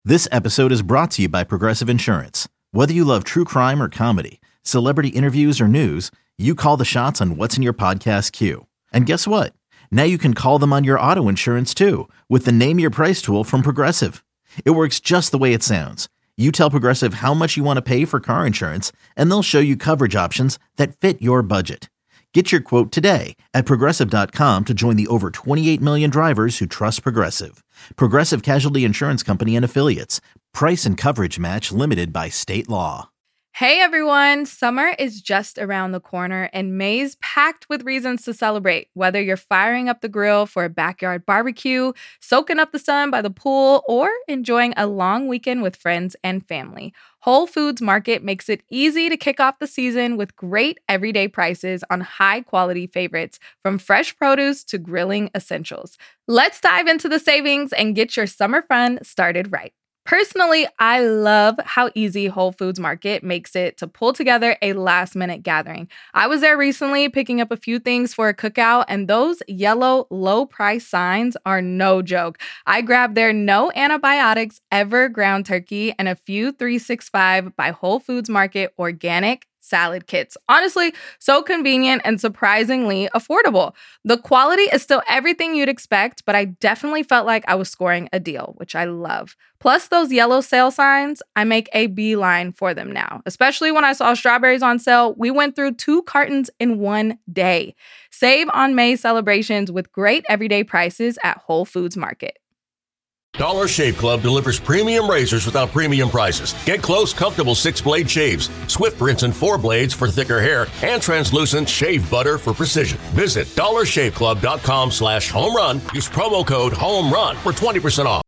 This episode is brought to you by Progressive Insurance. Whether you love true crime or comedy, celebrity interviews or news, you call the shots on what's in your podcast queue. And guess what? Now you can call them on your auto insurance too with the Name Your Price tool from Progressive. It works just the way it sounds. You tell Progressive how much you want to pay for car insurance, and they'll show you coverage options that fit your budget. Get your quote today at Progressive.com to join the over 28 million drivers who trust Progressive. Progressive Casualty Insurance Company and Affiliates. Price and coverage match limited by state law. Hey everyone, summer is just around the corner and May's packed with reasons to celebrate. Whether you're firing up the grill for a backyard barbecue, soaking up the sun by the pool, or enjoying a long weekend with friends and family, Whole Foods Market makes it easy to kick off the season with great everyday prices on high-quality favorites, from fresh produce to grilling essentials. Let's dive into the savings and get your summer fun started right. Personally, I love how easy Whole Foods Market makes it to pull together a last-minute gathering. I was there recently picking up a few things for a cookout, and those yellow low-price signs are no joke. I grabbed their no antibiotics ever ground turkey and a few 365 by Whole Foods Market organic salad kits. Honestly, so convenient and surprisingly affordable. The quality is still everything you'd expect, but I definitely felt like I was scoring a deal, which I love. Plus those yellow sale signs, I make a beeline for them now. Especially when I saw strawberries on sale, we went through 2 cartons in one day. Save on May celebrations with great everyday prices at Whole Foods Market. Dollar Shave Club delivers premium razors without premium prices. Get close, comfortable 6-blade shaves, swift rinse and 4 blades for thicker hair, and translucent shave butter for precision. Visit dollarshaveclub.com/homerun. Use promo code HOMERUN for 20% off.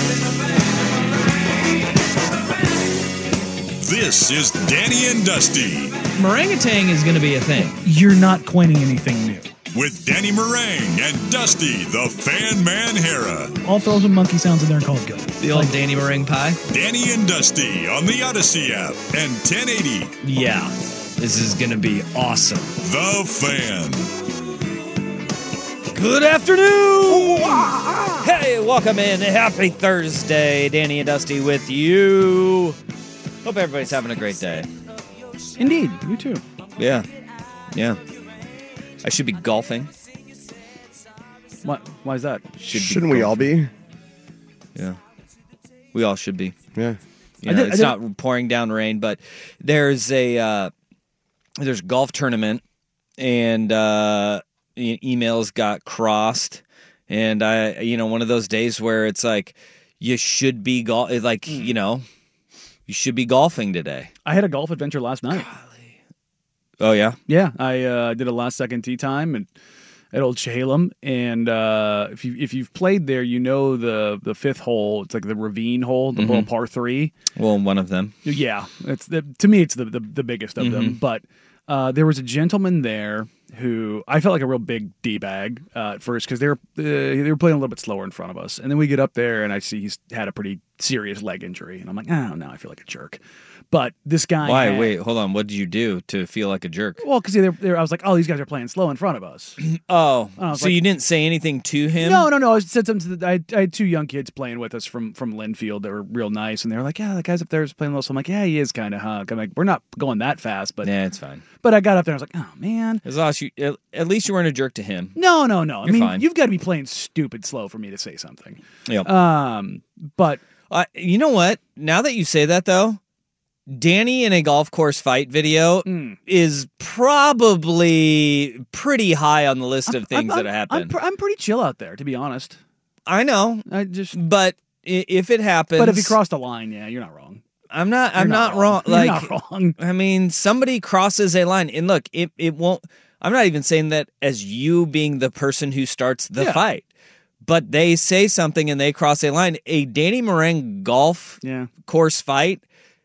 This is Danny and Dusty. Meringatang is going to be a thing. You're not coining anything new. With Danny Meringue and Dusty, the Fan Man Hera. I'll throw some monkey sounds in there and call it good. The old Danny Meringue pie? Danny and Dusty on the Odyssey app and 1080. Yeah, this is going to be awesome. The Fan. Good afternoon! Hey, welcome in. Happy Thursday. Danny and Dusty with you. Hope everybody's having a great day. Indeed, you too. Yeah. I should be golfing. What? Why is that? Shouldn't we all be? Yeah. We all should be. Yeah. It's not pouring down rain, but there's a golf tournament, and emails got crossed, and one of those days where it's like you should be you should be golfing today. I had a golf adventure last night. Oh, yeah? Yeah, I did a last-second tee time at Old Chehalem, and if you've played there, you know the fifth hole. It's like the ravine hole, the little par 3. Well, one of them. Yeah, to me, it's the biggest of them. But there was a gentleman there who I felt like a real big D-bag at first because they were playing a little bit slower in front of us, and then we get up there and I see he's had a pretty serious leg injury, and I'm like, oh no, I feel like a jerk. But this guy. Why? Wait, hold on. What did you do to feel like a jerk? Well, because I was like, oh, these guys are playing slow in front of us. Oh, so you didn't say anything to him? No. I said something I had 2 young kids playing with us from Linfield that were real nice, and they were like, yeah, the guy's up there is playing low. So I'm like, yeah, he is kind of hunk. I'm like, we're not going that fast, but yeah, it's fine. But I got up there and I was like, oh man. At least you weren't a jerk to him. No. I mean, fine. You've got to be playing stupid slow for me to say something. Yep. But you know what? Now that you say that, though, Danny in a golf course fight video is probably pretty high on the list of things that happen. I'm pretty chill out there, to be honest. I know. But if it happens, but if you cross the line, yeah, you're not wrong. I'm not wrong. You're not wrong. I mean, somebody crosses a line, and look, it won't. I'm not even saying that as you being the person who starts the fight. But they say something and they cross a line. A Danny Meringue golf course fight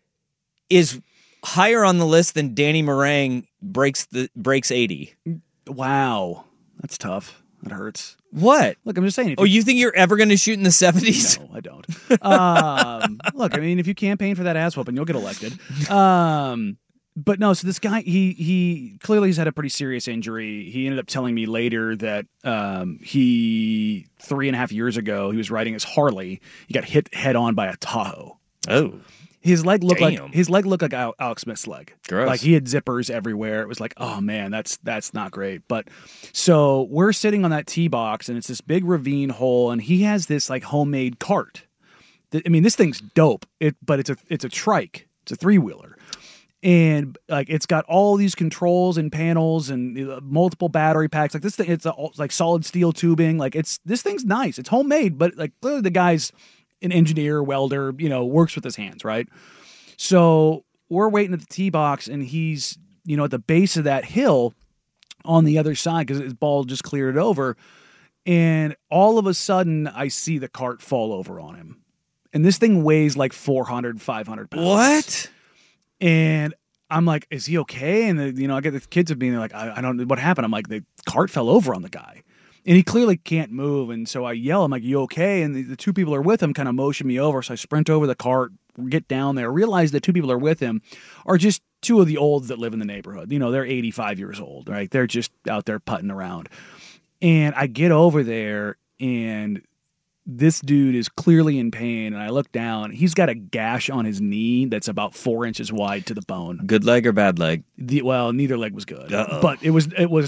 is higher on the list than Danny Meringue breaks 80. Wow. That's tough. That hurts. What? Look, I'm just saying. You think you're ever going to shoot in the 70s? No, I don't. Look, I mean, if you campaign for that ass whooping, you'll get elected. But no, so this guy, he clearly has had a pretty serious injury. He ended up telling me later that he 3.5 years ago, he was riding his Harley. He got hit head on by a Tahoe. Oh. His leg looked Damn. like Alex Smith's leg. Gross. Like he had zippers everywhere. It was like, oh man, that's not great. But so we're sitting on that tee box, and it's this big ravine hole, and he has this like homemade cart. I mean, this thing's dope. But it's a trike. It's a 3-wheeler. And like it's got all these controls and panels and multiple battery packs. Like this thing, it's like solid steel tubing. Like this thing's nice. It's homemade, but like clearly the guy's an engineer, welder, works with his hands, right? So we're waiting at the tee box, and he's at the base of that hill on the other side because his ball just cleared it over, and all of a sudden I see the cart fall over on him, and this thing weighs like 400, 500 pounds. What? And I'm like, is he okay? And I get the kids being like, I don't know what happened. I'm like, the cart fell over on the guy, and he clearly can't move. And so I yell, I'm like, you okay? And the two people are with him kind of motion me over. So I sprint over the cart, get down there, realize the two people are with him are just two of the olds that live in the neighborhood. They're 85 years old, right? They're just out there putting around. And I get over there, and this dude is clearly in pain, and I look down. He's got a gash on his knee that's about 4 inches wide to the bone. Good leg or bad leg? Well, neither leg was good. Uh-oh. But it was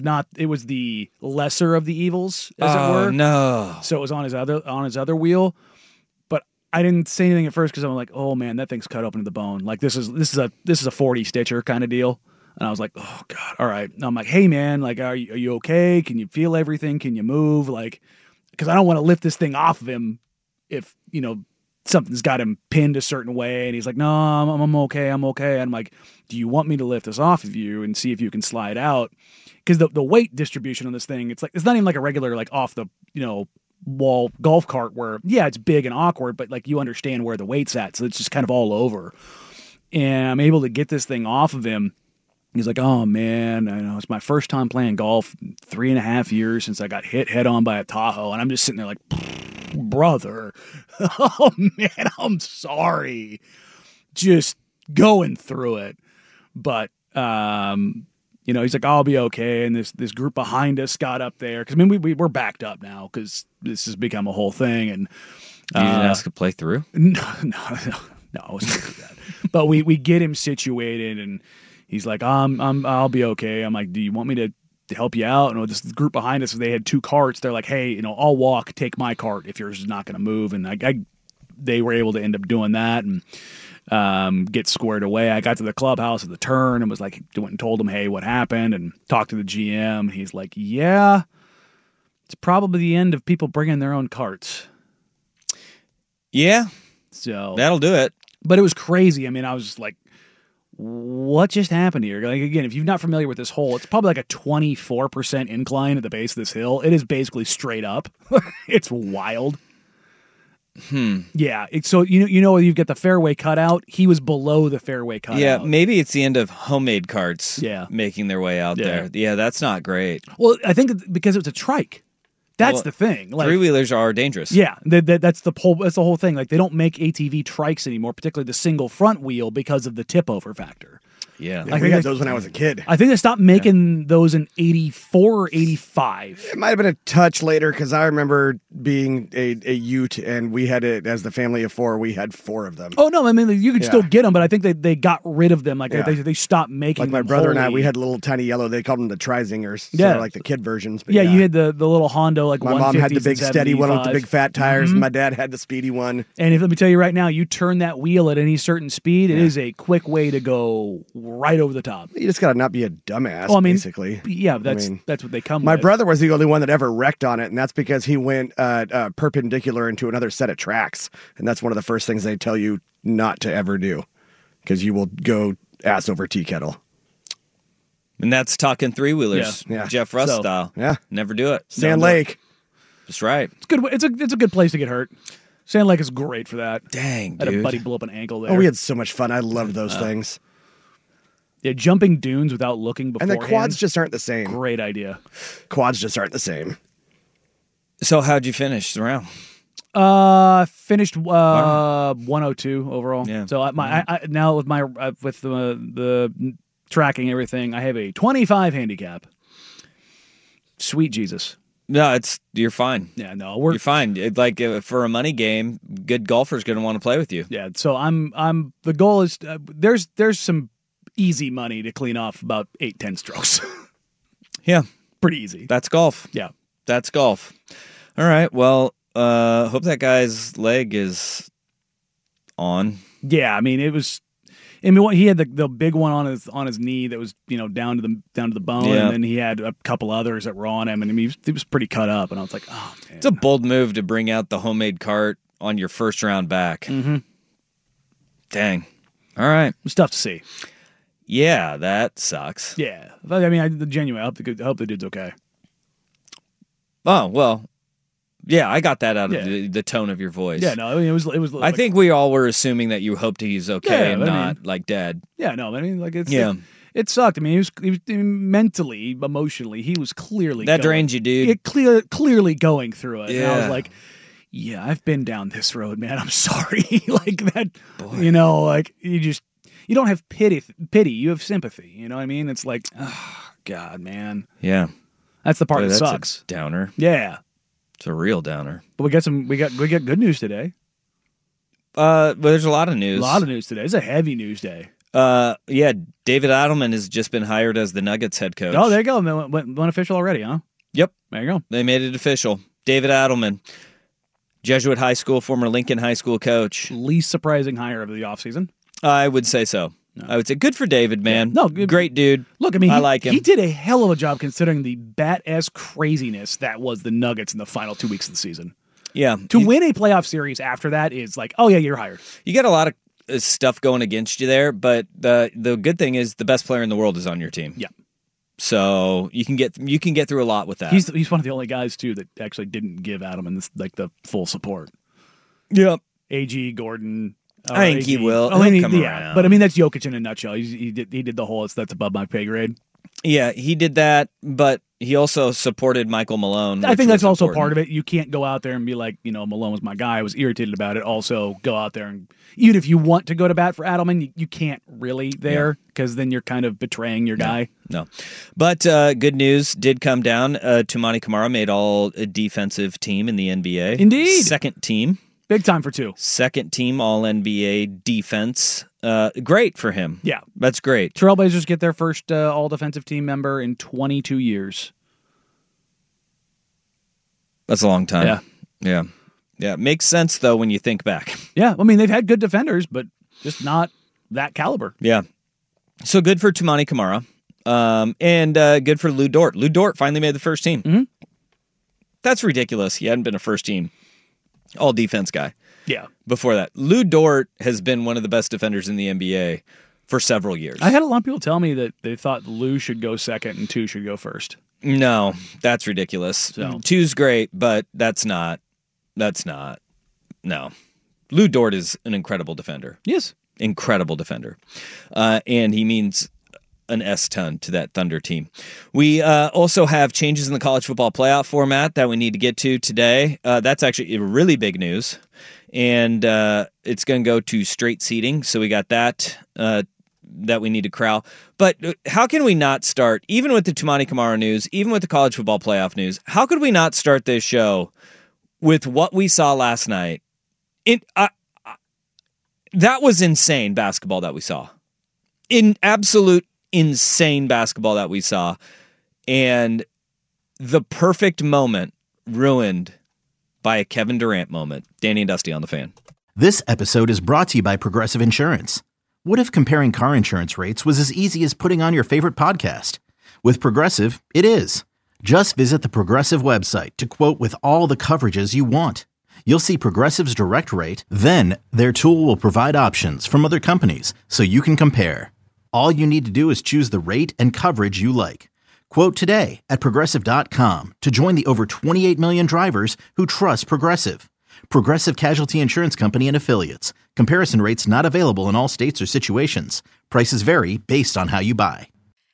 the lesser of the evils, as it were. Oh no! So it was on his other wheel. But I didn't say anything at first because I'm like, oh man, that thing's cut open to the bone. Like this is a 40 stitcher kind of deal. And I was like, oh god, all right. And I'm like, hey man, like are you okay? Can you feel everything? Can you move? Like, because I don't want to lift this thing off of him if, something's got him pinned a certain way. And he's like, no, I'm okay. I'm okay. And I'm like, do you want me to lift this off of you and see if you can slide out? Because the weight distribution on this thing, it's not even like a regular, like off the, wall golf cart where, yeah, it's big and awkward, but like you understand where the weight's at. So it's just kind of all over. And I'm able to get this thing off of him. He's like, oh, man, I know it's my first time playing golf, 3.5 years since I got hit head on by a Tahoe. And I'm just sitting there like, brother, oh, man, I'm sorry. Just going through it. But, he's like, I'll be okay. And this group behind us got up there. Because, I mean, we're backed up now because this has become a whole thing. And you didn't ask to play through? No, I wasn't going to do that. But we get him situated, and he's like, I'll be okay. I'm like, do you want me to help you out? And this group behind us, they had 2 carts. They're like, hey, I'll walk, take my cart if yours is not going to move. And they were able to end up doing that and get squared away. I got to the clubhouse at the turn and was like, went and told him, hey, what happened? And talked to the GM. He's like, yeah, it's probably the end of people bringing their own carts. Yeah. So that'll do it. But it was crazy. I mean, I was just like, what just happened here? Like, again, if you're not familiar with this hole, it's probably like a 24% incline at the base of this hill. It is basically straight up. It's wild. Yeah. So you've got the fairway cutout. He was below the fairway cutout. Yeah, maybe it's the end of homemade carts. Yeah. Making their way out there. Yeah, that's not great. Well, I think because it's a trike. That's the thing. Like, 3-wheelers are dangerous. Yeah, that's the whole thing. Like, they don't make ATV trikes anymore, particularly the single front wheel, because of the tip over factor. Yeah. We got those when I was a kid. I think they stopped making those in 84 or 85. It might have been a touch later because I remember being a ute, and we had it as the family of 4. We had 4 of them. Oh, no, I mean, you could still get them, but I think they got rid of them. Like, they stopped making them. Like my brother and I, wholly. we had little tiny yellow. They called them the Tri-Zingers. Yeah. So like the kid versions. But you had the little Hondo, like my mom had the big steady one with the big fat tires, and my dad had the speedy one. And let me tell you right now, you turn that wheel at any certain speed, it is a quick way to go right over the top. You just got to not be a dumbass, basically. Yeah, that's what they come with. My brother was the only one that ever wrecked on it, and that's because he went perpendicular into another set of tracks. And that's one of the first things they tell you not to ever do, because you will go ass over tea kettle. And that's talking 3-wheelers, Yeah. Jeff Russ style. Yeah. Never do it. Sand Lake. That's right. It's good. It's a good place to get hurt. Sand Lake is great for that. Dang, I had dude. a buddy blow up an ankle there. Oh, we had so much fun. I loved those things. Yeah, jumping dunes without looking And beforehand. the quads just aren't the same. Great idea. Quads just aren't the same. So how'd you finish the round? Finished 102 overall. Yeah. So I now with my with the tracking everything. I have a 25 handicap. Sweet Jesus. No, you're fine. Yeah, no, You're fine. For a money game, good golfer's going to want to play with you. Yeah, so I'm. The goal is there's some easy money to clean off about 8-10 strokes. Yeah, pretty easy. That's golf. Yeah, that's golf. All right. Well, hope that guy's leg is on. Yeah, I mean it was. I mean, he had the big one on his knee that was down to the bone, and then he had a couple others that were on him, and I mean, he was pretty cut up. And I was like, oh man, it's a bold move to bring out the homemade cart on your first round back. Mm-hmm. Dang. All right, it's tough to see. Yeah, that sucks. Yeah, I mean, genuinely, I hope the dude's okay. Oh well. Yeah, I got that out of the tone of your voice. Yeah, no, I mean, it was. I think we all were assuming that you hoped he's okay and not like dead. Yeah, no, I mean, like it sucked. I mean, he was mentally, emotionally, he was clearly drained you, dude. Clearly going through it. Yeah. And I was like, yeah, I've been down this road, man. I'm sorry. Like that, Boy. Like you don't have pity. You have sympathy. You know what I mean? It's like, oh God, man. Yeah, that's the part that sucks. A downer. Yeah. It's a real downer. But we got good news today. Well, there's a lot of news. A lot of news today. It's a heavy news day. Yeah, David Adelman has just been hired as the Nuggets head coach. Oh, there you go. Went official already, huh? Yep. There you go. They made it official. David Adelman, Jesuit High School, former Lincoln High School coach. Least surprising hire of the offseason. I would say so. No. I would say good for David, man. Yeah. No, great dude. Look, I mean, I like him. He did a hell of a job considering the bat-ass craziness that was the Nuggets in the final 2 weeks of the season. Yeah. To win a playoff series after that is like, oh yeah, you're hired. You got a lot of stuff going against you there, but the good thing is the best player in the world is on your team. Yeah. So you can get through a lot with that. He's one of the only guys too that actually didn't give Adelman the full support. Yep. AG, Gordon. I think he will. He'll come around. But I mean that's Jokic in a nutshell. He did the whole that's above my pay grade. Yeah, he did that, but he also supported Michael Malone. I think that's also part of it. You can't go out there and be like, Malone was my guy. I was irritated about it. Also, go out there and even if you want to go to bat for Adelman, you can't really there because then you're kind of betraying your guy. No. But good news did come down. Toumani Camara made all defensive team in the NBA. Indeed. Second team. Big time for two. Second team All-NBA defense. Great for him. Yeah. That's great. Trailblazers get their first all-defensive team member in 22 years. That's a long time. Yeah. Yeah. Yeah. Makes sense, though, when you think back. Yeah. I mean, they've had good defenders, but just not that caliber. Yeah. So good for Toumani Camara. And good for Lou Dort. Lou Dort finally made the first team. Mm-hmm. That's ridiculous. He hadn't been a first team all-defense guy. Yeah. Before that. Lou Dort has been one of the best defenders in the NBA for several years. I had a lot of people tell me that they thought Lou should go second and 2 should go first. No, that's ridiculous. So. 2's great, but that's not. No. Lou Dort is an incredible defender. Yes. Incredible defender. And he means an S-ton to that Thunder team. We also have changes in the college football playoff format that we need to get to today. That's actually really big news. And it's going to go to straight seating. So we got that that we need to corral. But how can we not start, even with the Toumani Camara news, even with the college football playoff news, how could we not start this show with what we saw last night? That was insane basketball that we saw. Absolute insane basketball that we saw. And the perfect moment ruined by a Kevin Durant moment. Danny and Dusty on the Fan. This episode is brought to you by Progressive Insurance. What if comparing car insurance rates was as easy as putting on your favorite podcast? With Progressive, it is. Just visit the Progressive website to quote with all the coverages you want. You'll see Progressive's direct rate, then their tool will provide options from other companies so you can compare. All you need to do is choose the rate and coverage you like. Quote today at Progressive.com to join the over 28 million drivers who trust Progressive. Progressive Casualty Insurance Company and Affiliates. Comparison rates not available in all states or situations. Prices vary based on how you buy.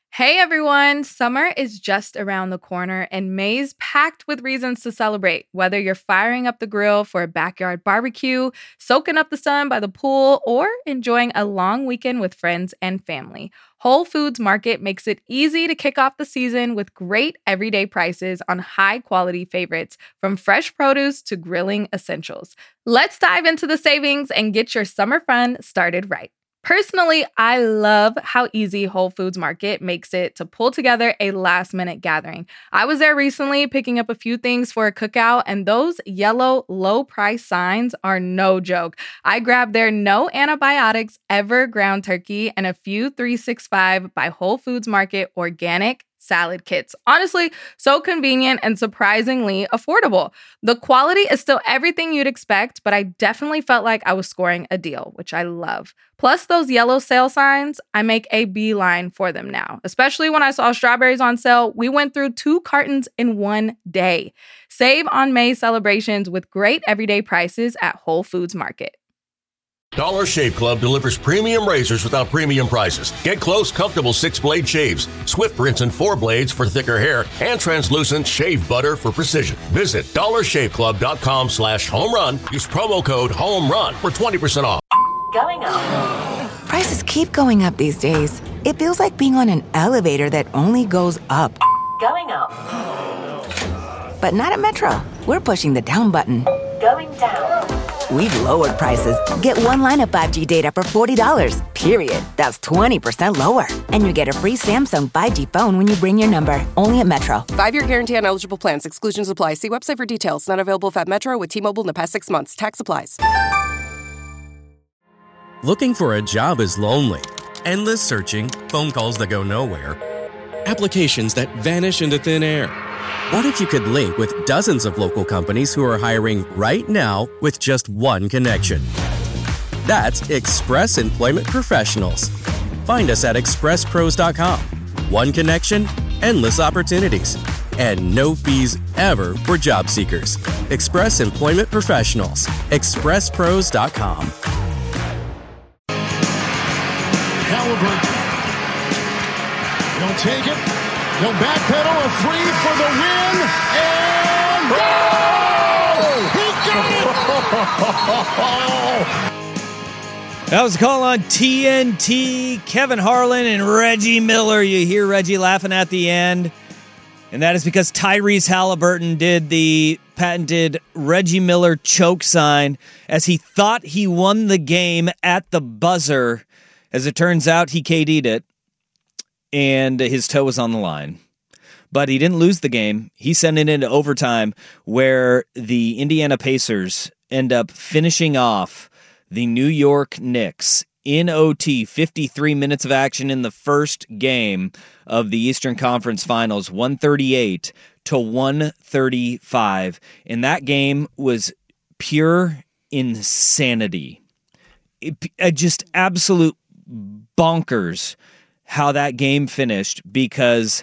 Hey everyone, summer is just around the corner and May's packed with reasons to celebrate. Whether you're firing up the grill for a backyard barbecue, soaking up the sun by the pool, or enjoying a long weekend with friends and family, Whole Foods Market makes it easy to kick off the season with great everyday prices on high-quality favorites, from fresh produce to grilling essentials. Let's dive into the savings and get your summer fun started right. Personally, I love how easy Whole Foods Market makes it to pull together a last-minute gathering. I was there recently picking up a few things for a cookout, and those yellow low-price signs are no joke. I grabbed their no antibiotics ever ground turkey and a few 365 by Whole Foods Market organic salad kits. Honestly, so convenient and surprisingly affordable. The quality is still everything you'd expect, but I definitely felt like I was scoring a deal, which I love. Plus those yellow sale signs, I make a beeline for them now. Especially when I saw strawberries on sale, we went through 2 cartons in one day. Save on May celebrations with great everyday prices at Whole Foods Market. Dollar Shave Club delivers premium razors without premium prices. Get close, comfortable 6-blade shaves, Swift rinse and 4 blades for thicker hair, and translucent shave butter for precision. Visit dollarshaveclub.com/home run. Use promo code HOMERUN for 20% off. Going up. Prices keep going up these days. It feels like being on an elevator that only goes up. Going up. But not at Metro. We're pushing the down button. Going down. We've lowered prices. Get one line of 5G data for $40, period. That's 20% lower. And you get a free Samsung 5G phone when you bring your number. Only at Metro. 5-year guarantee on eligible plans. Exclusions apply. See website for details. Not available at Metro with T-Mobile in the past 6 months. Tax applies. Looking for a job is lonely. Endless searching, phone calls that go nowhere, applications that vanish into thin air. What if you could link with dozens of local companies who are hiring right now with just one connection? That's Express Employment Professionals. Find us at expresspros.com. One connection, endless opportunities, and no fees ever for job seekers. Express Employment Professionals. expresspros.com. Halliburton. He'll take it. He'll backpedal, a free for the win, and goal! He got it! That was a call on TNT. Kevin Harlan and Reggie Miller. You hear Reggie laughing at the end. And that is because Tyrese Halliburton did the patented Reggie Miller choke sign as he thought he won the game at the buzzer. As it turns out, he KD'd it, and his toe was on the line. But he didn't lose the game. He sent it into overtime, where the Indiana Pacers end up finishing off the New York Knicks in OT. 53 minutes of action in the first game of the Eastern Conference Finals, 138-135. And that game was pure insanity. Just absolute bonkers how that game finished, because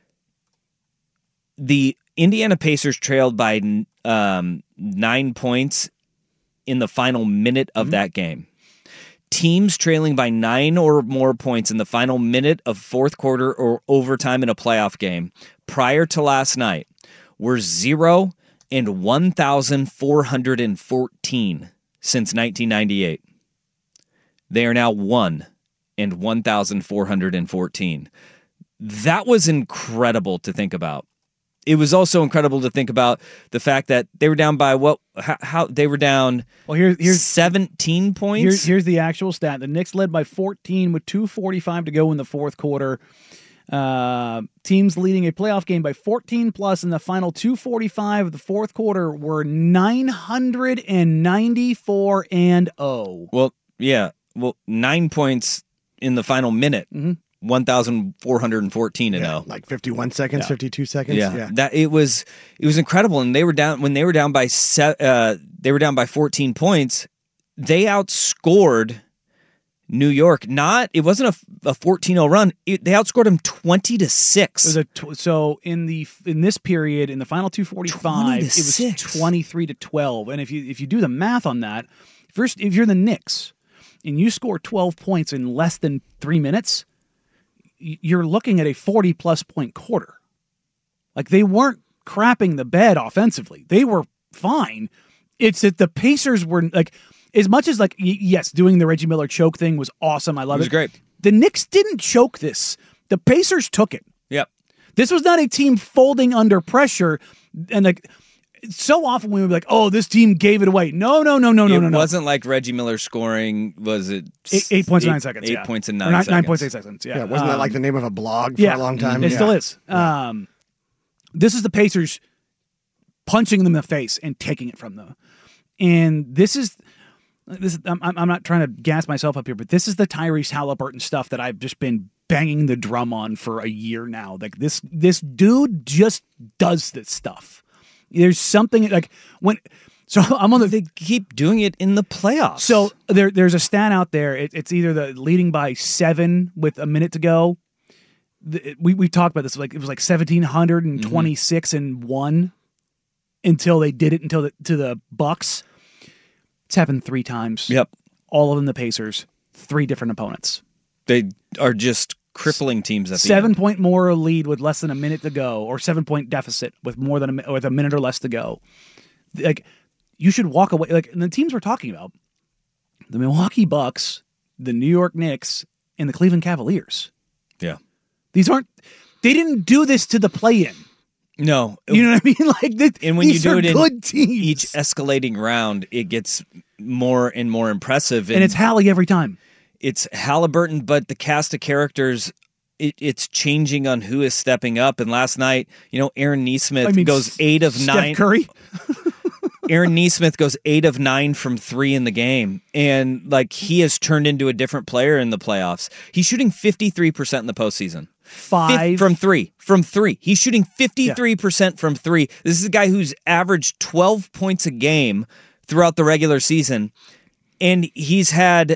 the Indiana Pacers trailed by 9 points in the final minute of that game. Teams trailing by 9 or more points in the final minute of fourth quarter or overtime in a playoff game prior to last night were 0 and 1,414 since 1998. They are now 1 and 1,414. That was incredible to think about. It was also incredible to think about the fact that they were down by how they were down. Well, here's 17 points. Here's the actual stat. The Knicks led by 14 with 2:45 to go in the fourth quarter. Teams leading a playoff game by 14 plus in the final 2:45 of the fourth quarter were 994-0. Well, yeah. Well, 9 points in the final minute. 1,414 0. Like 51 seconds, 52 seconds. Yeah. That it was incredible. And they were down when they were down by 14 points. They outscored New York. It wasn't a 14-0 run. They outscored them 20-6. So in this period, in the final 2:45, it was 23-12. And if you do the math on that, first, if you're the Knicks and you score 12 points in less than 3 minutes, you're looking at a 40-plus point quarter. Like, they weren't crapping the bed offensively. They were fine. It's that the Pacers were, like, as much as, like, yes, doing the Reggie Miller choke thing was awesome. I love it. It was great. The Knicks didn't choke this. The Pacers took it. Yep. This was not a team folding under pressure. And, like, so often we would be like, oh, this team gave it away. No. It wasn't like Reggie Miller scoring, was it? 8 points in 9 seconds. 8 points in 9 seconds. 9.8 seconds, yeah. Wasn't that like the name of a blog for a long time? It still is. This is the Pacers punching them in the face and taking it from them. And this is I'm not trying to gas myself up here, but this is the Tyrese Halliburton stuff that I've just been banging the drum on for a year now. Like, this dude just does this stuff. There's something like they keep doing it in the playoffs. So there's a stat out there. It's either the leading by 7 with a minute to go. We talked about this. Like, it was like 1,726 and 1 until they did it to the Bucks. It's happened 3 times. Yep. All of them the Pacers. 3 different opponents. They are just crippling teams at the 7-point more lead with less than a minute to go, or 7-point deficit with with a minute or less to go. Like, you should walk away. Like, and the teams we're talking about, the Milwaukee Bucks, the New York Knicks, and the Cleveland Cavaliers. Yeah. They didn't do this to the play-in. No. You know what I mean? Like, and when you do it in good teams. Each escalating round, it gets more and more impressive. And it's Hallie every time. It's Halliburton, but the cast of characters, it's changing on who is stepping up. And last night, Aaron Nesmith goes 8 of 9. Steph Curry? Aaron Nesmith goes 8 of 9 from 3 in the game. And, like, he has turned into a different player in the playoffs. He's shooting 53% in the postseason. 5 from 3. From 3. He's shooting 53% from 3. This is a guy who's averaged 12 points a game throughout the regular season. And he's had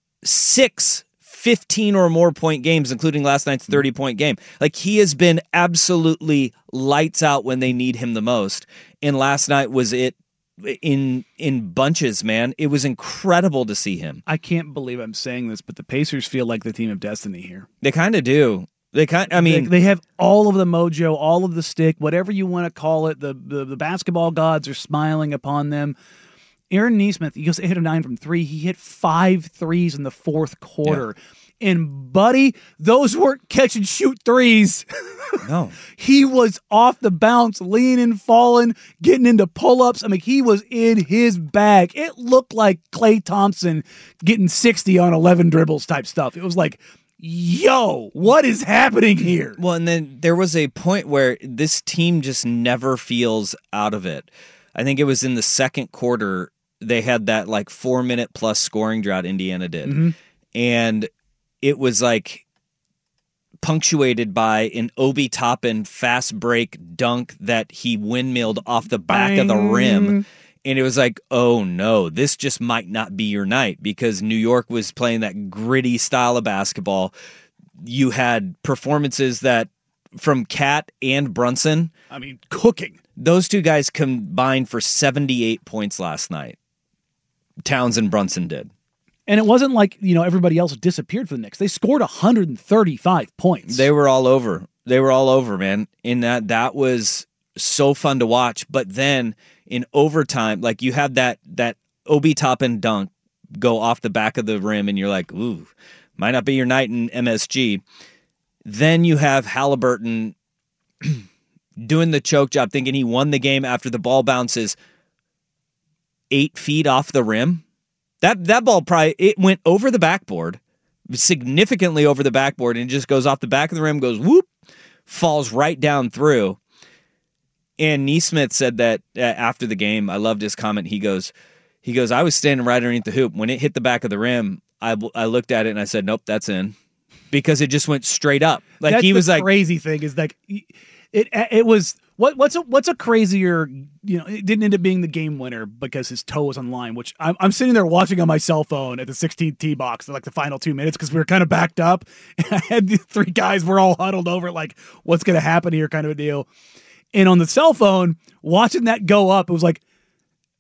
6 15 or more point games, including last night's 30-point game. Like, he has been absolutely lights out when they need him the most. And last night was it in bunches, man. It was incredible to see him. I can't believe I'm saying this, but the Pacers feel like the team of destiny here. They kind of do. They have all of the mojo, all of the stick, whatever you want to call it. The basketball gods are smiling upon them. Aaron Nesmith, he goes 8 of 9 from 3. He hit 5 threes in the fourth quarter. Yeah. And, buddy, those weren't catch and shoot threes. No. He was off the bounce, leaning, falling, getting into pull-ups. I mean, he was in his bag. It looked like Klay Thompson getting 60 on 11 dribbles type stuff. It was like, yo, what is happening here? Well, and then there was a point where this team just never feels out of it. I think it was in the second quarter they had that like 4-minute plus scoring drought Indiana did. Mm-hmm. And it was like punctuated by an Obi Toppin fast break dunk that he windmilled off the back of the rim. And it was like, oh no, this just might not be your night, because New York was playing that gritty style of basketball. You had performances that from Cat and Brunson. I mean, cooking. Those two guys combined for 78 points last night. Towns and Brunson did. And it wasn't like, everybody else disappeared for the Knicks. They scored 135 points. They were all over. They were all over, man. And that was so fun to watch. But then in overtime, like, you had that Obi Toppin dunk go off the back of the rim, and you're like, ooh, might not be your night in MSG. Then you have Halliburton doing the choke job, thinking he won the game after the ball bounces 8 feet off the rim. That ball it went over the backboard, significantly over the backboard, and it just goes off the back of the rim, goes whoop, falls right down through. And Nesmith said that after the game. I loved his comment. He goes, I was standing right underneath the hoop. When it hit the back of the rim, I looked at it and I said, nope, that's in. Because it just went straight up. Like, that's he was the like, crazy thing is like it was what's a crazier, it didn't end up being the game winner because his toe was on the line, which I'm sitting there watching on my cell phone at the 16th tee box like the final 2 minutes, because we were kind of backed up, and I had the 3 guys were all huddled over like, what's going to happen here kind of a deal. And on the cell phone, watching that go up, it was like,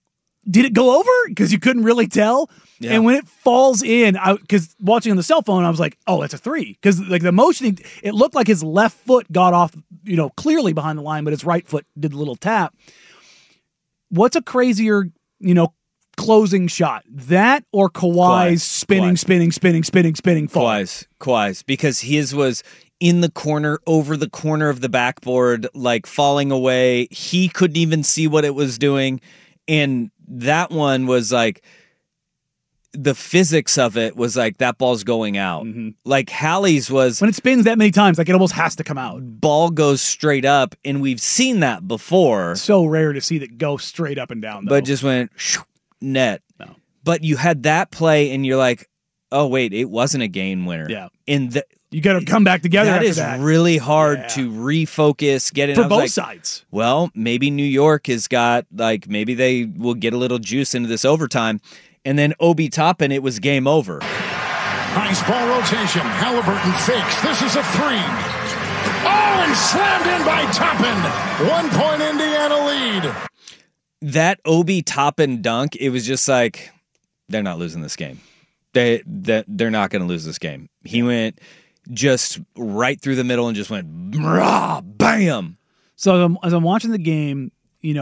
did it go over? Because you couldn't really tell. Yeah. And when it falls in, because watching on the cell phone, I was like, oh, it's a 3. Because like the motion, it looked like his left foot got off, clearly behind the line, but his right foot did a little tap. What's a crazier, closing shot? That or Kawhi's spinning fall? Kawhi's, because his was in the corner, over the corner of the backboard, like falling away. He couldn't even see what it was doing. And that one was like, the physics of it was like that ball's going out. Mm-hmm. Like Hallie's was, when it spins that many times, like it almost has to come out. Ball goes straight up, and we've seen that before. So rare to see that go straight up and down, though. But just went net. No. But you had that play, and you're like, oh wait, it wasn't a game winner. Yeah, and you got to come back together. That is really hard to refocus. Get it for both sides. Well, maybe New York has got maybe they will get a little juice into this overtime. And then Obi Toppin, it was game over. Nice ball rotation. Halliburton fakes. This is a 3. Oh, and slammed in by Toppin. 1 point Indiana lead. That Obi Toppin dunk, it was just like, they're not losing this game. They're not going to lose this game. He went just right through the middle and just went, rah, bam. So as I'm watching the game, the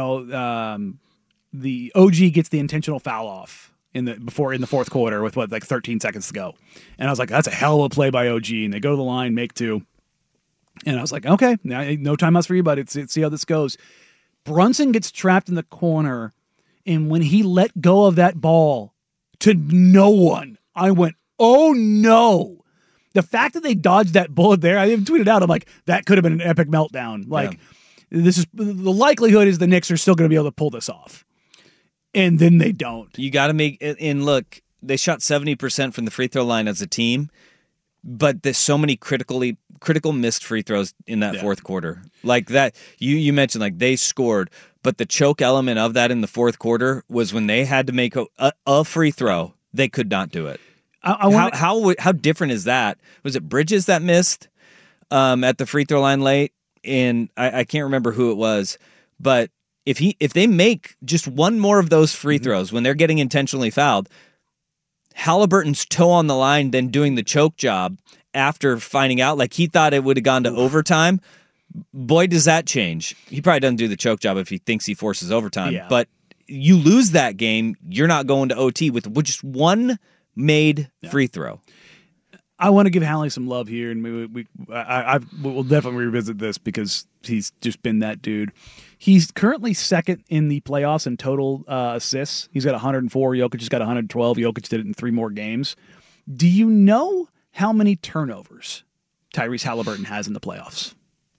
OG gets the intentional foul off in the fourth quarter with 13 seconds to go. And I was like, that's a hell of a play by OG. And they go to the line, make 2. And I was like, okay, no timeouts for you, but see how this goes. Brunson gets trapped in the corner. And when he let go of that ball to no one, I went, oh no. The fact that they dodged that bullet there, I even tweeted out, I'm like, that could have been an epic meltdown. This is the likelihood is the Knicks are still going to be able to pull this off. And then they don't. You got to make – and look, they shot 70% from the free throw line as a team, but there's so many critical missed free throws in that fourth quarter. Like that, you mentioned like they scored, but the choke element of that in the fourth quarter was when they had to make a free throw, they could not do it. How different is that? Was it Bridges that missed at the free throw line late? And I can't remember who it was, but – If they make just one more of those free throws when they're getting intentionally fouled, Halliburton's toe on the line, then doing the choke job after finding out, like he thought it would have gone to overtime. Boy, does that change. He probably doesn't do the choke job if he thinks he forces overtime. Yeah. But you lose that game, you're not going to OT with just one made free throw. I want to give Hallie some love here, and we'll definitely revisit this because he's just been that dude. He's currently second in the playoffs in total assists. He's got 104. Jokic has got 112. Jokic did it in 3 more games. Do you know how many turnovers Tyrese Halliburton has in the playoffs?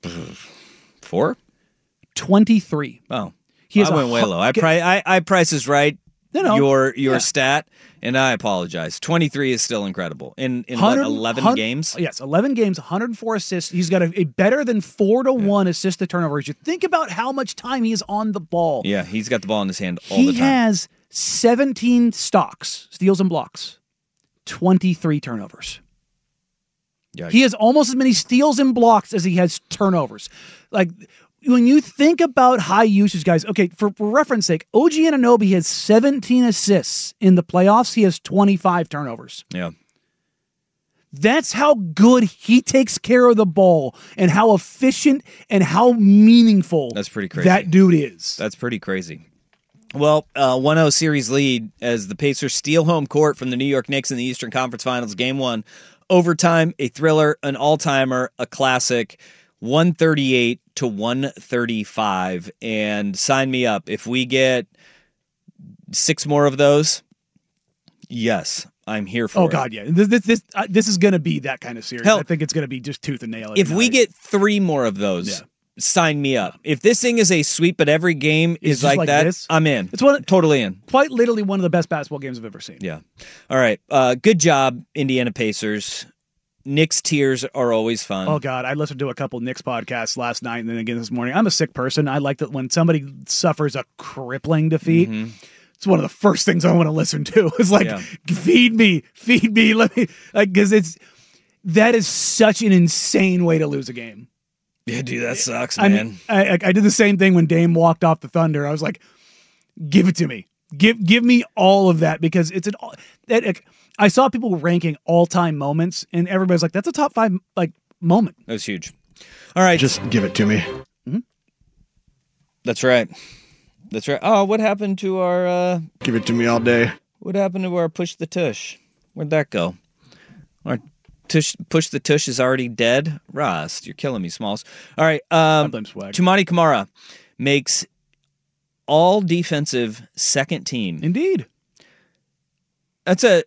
4? 23. Oh, I went way low. I Price is Right. No. Your stat, and I apologize. 23 is still incredible. In what, 11 games? Yes, 11 games, 104 assists. He's got a better than 4-to-1 assist to turnover ratio. Think about how much time he is on the ball. Yeah, he's got the ball in his hand all the time. He has 17 steals and blocks, 23 turnovers. Yikes. He has almost as many steals and blocks as he has turnovers. Like, when you think about high usage guys, okay, for reference sake, OG Anunoby has 17 assists in the playoffs. He has 25 turnovers. Yeah. That's how good he takes care of the ball and how efficient and how meaningful That's pretty crazy. That dude is. That's pretty crazy. Well, 1-0 series lead as the Pacers steal home court from the New York Knicks in the Eastern Conference Finals. Game 1, overtime, a thriller, an all-timer, a classic. 138 to 135, and sign me up. If we get 6 more of those, yes, I'm here for it. Oh, God, yeah. This is going to be that kind of series. Hell, I think it's going to be just tooth and nail. If we get 3 more of those, sign me up. If this thing is a sweep, but every game is like that, this? I'm in. It's totally in. Quite literally one of the best basketball games I've ever seen. Yeah. All right. Good job, Indiana Pacers. Knicks tears are always fun. Oh, God. I listened to a couple Knicks podcasts last night and then again this morning. I'm a sick person. I like that when somebody suffers a crippling defeat, it's one of the first things I want to listen to. It's like, feed me, let me, because that is such an insane way to lose a game. Yeah, dude, that sucks, man. I did the same thing when Dame walked off the Thunder. I was like, give it to me. Give me all of that, because it's I saw people ranking all-time moments, and everybody's like, that's a top 5 moment. That was huge. All right. Just give it to me. Mm-hmm. That's right. Oh, what happened to our... Give it to me all day. What happened to our Push the Tush? Where'd that go? Our Push the Tush is already dead? Rust, you're killing me, Smalls. All right. I blame Swag. Tumani Kamara makes all defensive second team. Indeed. It's a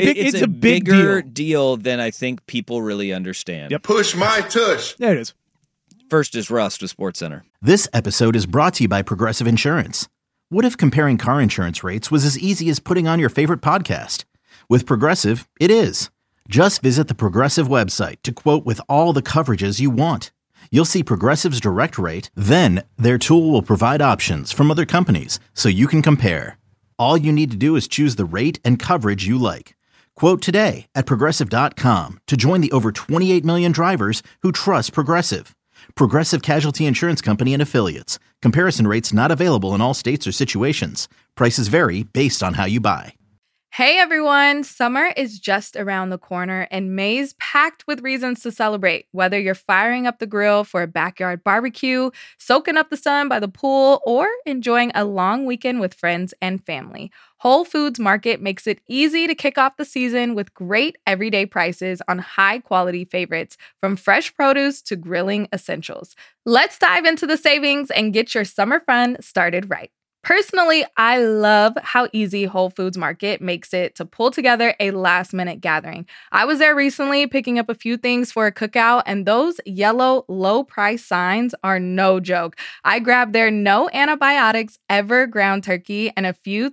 bigger deal than I think people really understand. Yep. Push my tush. There it is. First is Rust with SportsCenter. This episode is brought to you by Progressive Insurance. What if comparing car insurance rates was as easy as putting on your favorite podcast? With Progressive, it is. Just visit the Progressive website to quote with all the coverages you want. You'll see Progressive's direct rate, then their tool will provide options from other companies so you can compare. All you need to do is choose the rate and coverage you like. Quote today at Progressive.com to join the over 28 million drivers who trust Progressive. Progressive Casualty Insurance Company and Affiliates. Comparison rates not available in all states or situations. Prices vary based on how you buy. Hey everyone, summer is just around the corner and May's packed with reasons to celebrate. Whether you're firing up the grill for a backyard barbecue, soaking up the sun by the pool, or enjoying a long weekend with friends and family, Whole Foods Market makes it easy to kick off the season with great everyday prices on high-quality favorites, from fresh produce to grilling essentials. Let's dive into the savings and get your summer fun started right. Personally, I love how easy Whole Foods Market makes it to pull together a last-minute gathering. I was there recently picking up a few things for a cookout, and those yellow low-price signs are no joke. I grabbed their no antibiotics ever ground turkey and a few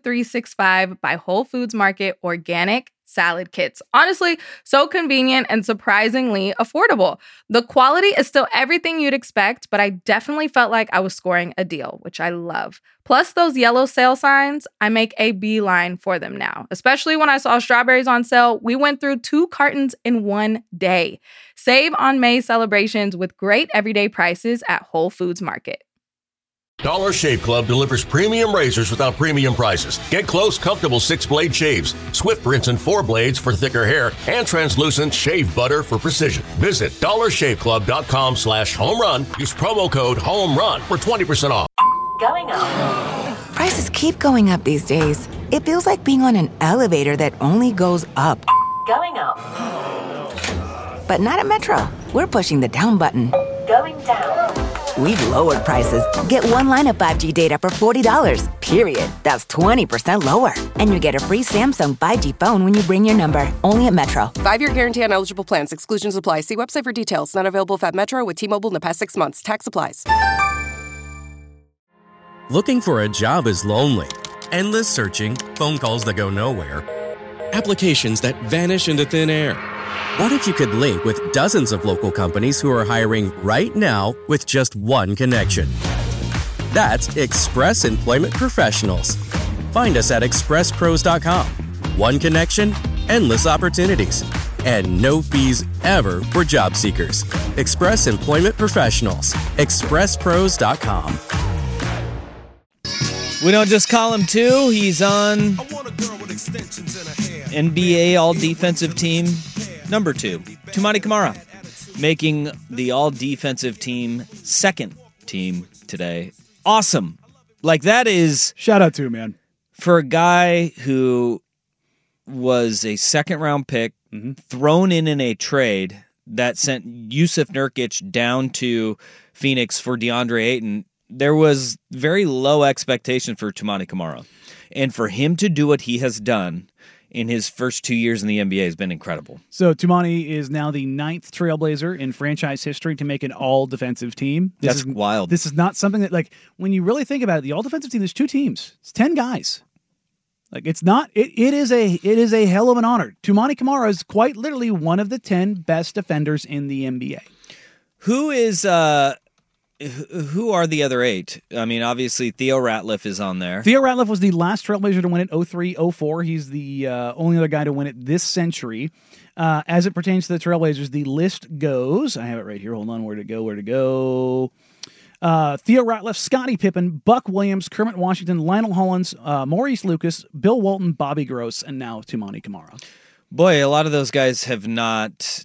365 by Whole Foods Market organic salad kits. Honestly, so convenient and surprisingly affordable. The quality is still everything you'd expect, but I definitely felt like I was scoring a deal, which I love. Plus those yellow sale signs, I make a beeline for them now. Especially when I saw strawberries on sale, we went through 2 cartons in one day. Save on May celebrations with great everyday prices at Whole Foods Market. Dollar Shave Club delivers premium razors without premium prices. Get close, comfortable 6-blade shaves, Swift Rinse and 4 blades for thicker hair, and translucent shave butter for precision. Visit dollarshaveclub.com/home run. Use promo code HOMERUN for 20% off. Going up. Prices keep going up these days. It feels like being on an elevator that only goes up. Going up. But not at Metro. We're pushing the down button. Going down. We've lowered prices. Get one line of 5G data for $40, period. That's 20% lower. And you get a free Samsung 5G phone when you bring your number. Only at Metro. 5-year guarantee on eligible plans. Exclusions apply. See website for details. Not available if at Metro with T-Mobile in the past 6 months. Tax applies. Looking for a job is lonely. Endless searching, phone calls that go nowhere, applications that vanish into thin air. What if you could link with dozens of local companies who are hiring right now with just one connection? That's Express Employment Professionals. Find us at expresspros.com. One connection, endless opportunities, and no fees ever for job seekers. Express Employment Professionals. expresspros.com. We don't just call him two. He's on NBA All-Defensive Team number 2. Tumani Kamara making the All-Defensive Team second team today. Awesome. Like, that is... Shout out to him, man. For a guy who was a second-round pick, thrown in a trade that sent Yusuf Nurkic down to Phoenix for DeAndre Ayton, there was very low expectation for Tumani Kamara. And for him to do what he has done in his first 2 years in the NBA has been incredible. So Tumani is now the 9th Trailblazer in franchise history to make an all-defensive team. That's wild. This is not something that, like, when you really think about it, the all-defensive team, there's 2 teams. It's 10 guys. Like, it's not, it is a hell of an honor. Tumani Kamara is quite literally one of the 10 best defenders in the NBA. Who are the other 8? I mean, obviously, Theo Ratliff is on there. Theo Ratliff was the last Trailblazer to win it, 03-04. He's the only other guy to win it this century. As it pertains to the Trailblazers, the list goes, I have it right here. Hold on. Where to go? Theo Ratliff, Scottie Pippen, Buck Williams, Kermit Washington, Lionel Hollins, Maurice Lucas, Bill Walton, Bobby Gross, and now Toumani Camara. Boy, a lot of those guys have not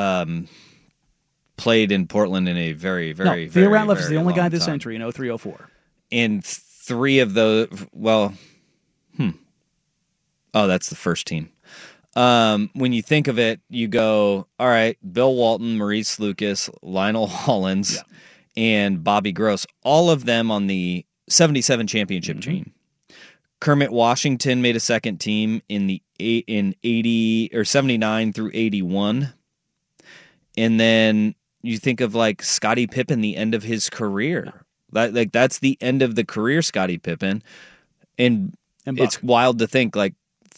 played in Portland in a very, very, Theo very, Ratliff very is the only guy this time. century in 03-04. And 3 of those, oh, that's the first team. When you think of it, you go, all right, Bill Walton, Maurice Lucas, Lionel Hollins, and Bobby Gross, all of them on the 77 championship team. Kermit Washington made a second team in 80 or 79 through 81. And then you think of like Scottie Pippen, the end of his career. That's the end of the career, Scottie Pippen. And it's wild to think like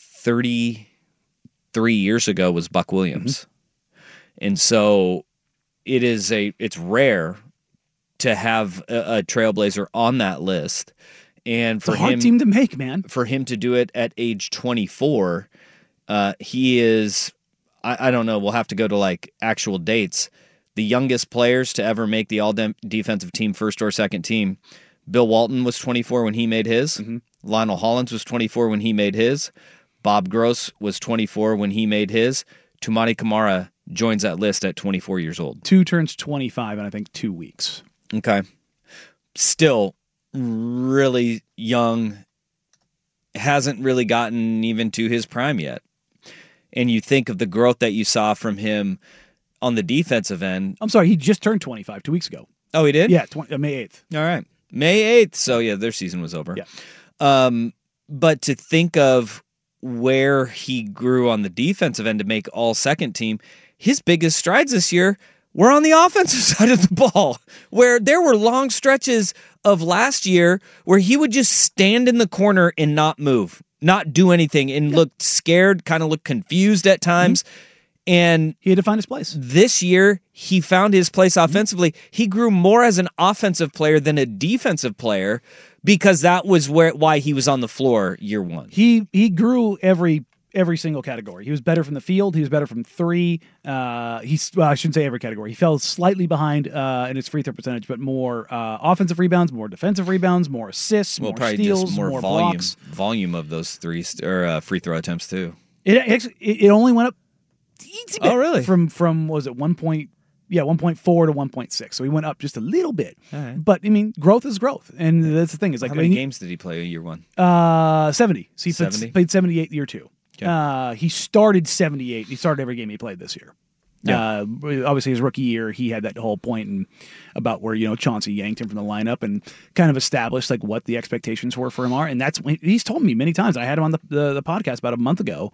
33 years ago was Buck Williams. And so it's rare to have a Trailblazer on that list. And for it's a hard team to make, man. For him to do it at age 24, he is, I don't know, we'll have to go to like actual dates. The youngest players to ever make the all-defensive team, first or second team. Bill Walton was 24 when he made his. Lionel Hollins was 24 when he made his. Bob Gross was 24 when he made his. Toumani Camara joins that list at 24 years old. 2 turns 25 in, I think, 2 weeks. Okay. Still really young, hasn't really gotten even to his prime yet. And you think of the growth that you saw from him on the defensive end. I'm sorry, he just turned 25 2 weeks ago. Oh, he did? Yeah, May 8th. All right. May 8th. So, yeah, their season was over. Yeah. But to think of where he grew on the defensive end to make all second team, his biggest strides this year were on the offensive side of the ball, where there were long stretches of last year where he would just stand in the corner and not move, not do anything, and looked scared, kind of looked confused at times. And he had to find his place. This year, he found his place offensively. He grew more as an offensive player than a defensive player because that was why he was on the floor year one. He grew every single category. He was better from the field. He was better from 3. I shouldn't say every category. He fell slightly behind in his free throw percentage, but more offensive rebounds, more defensive rebounds, more assists, more steals, just more volume, blocks. Volume of those free throw attempts too. It only went up. Oh, really? From was it 1.4 to 1.6. So he went up just a little bit. All right. But I mean, growth is growth, and that's the thing. Is like how many games did he play year one? 70. So he 70? played 78 year 2. Okay. He started 78. He started every game he played this year. Yeah. Obviously, his rookie year, he had that whole point about where Chauncey yanked him from the lineup and kind of established like what the expectations were for him are. And that's when he's told me many times. I had him on the podcast about a month ago,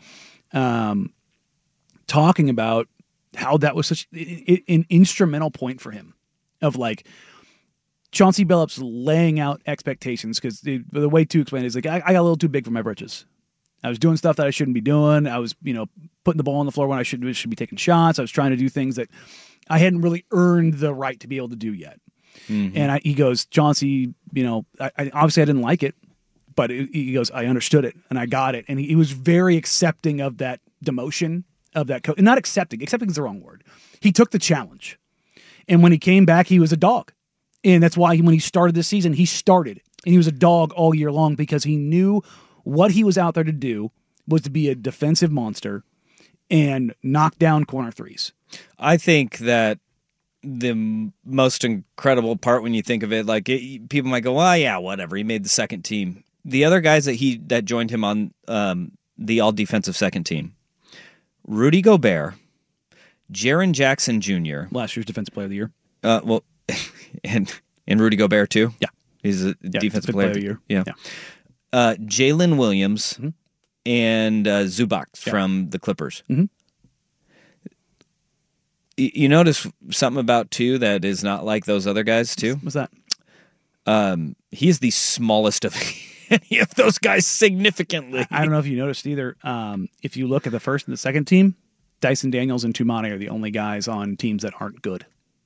talking about how that was such an instrumental point for him of like Chauncey Billups laying out expectations, because the way to explain it is like I got a little too big for my britches. I was doing stuff that I shouldn't be doing. I was, putting the ball on the floor when I should be taking shots. I was trying to do things that I hadn't really earned the right to be able to do yet. Mm-hmm. And he goes, Chauncey, I obviously I didn't like it, but he goes, I understood it and I got it. And he was very accepting of that demotion of that coach. Not accepting is the wrong word. He took the challenge. And when he came back, he was a dog. And that's why when he started this season, he started. And he was a dog all year long because he knew what he was out there to do was to be a defensive monster and knock down corner threes. I think that the most incredible part when you think of it, like people might go, well, yeah, whatever. He made the second team. The other guys that joined him on the all-defensive second team, Rudy Gobert, Jaren Jackson Jr. Last year's Defensive Player of the Year. And Rudy Gobert too? Yeah. He's a defensive player of the year. Yeah. Jalen Williams and Zubac from the Clippers. Mm-hmm. You notice something about two that is not like those other guys too? What's that? He's the smallest of any of those guys significantly. I don't know if you noticed either. If you look at the first and the second team, Dyson Daniels and Toumani are the only guys on teams that aren't good.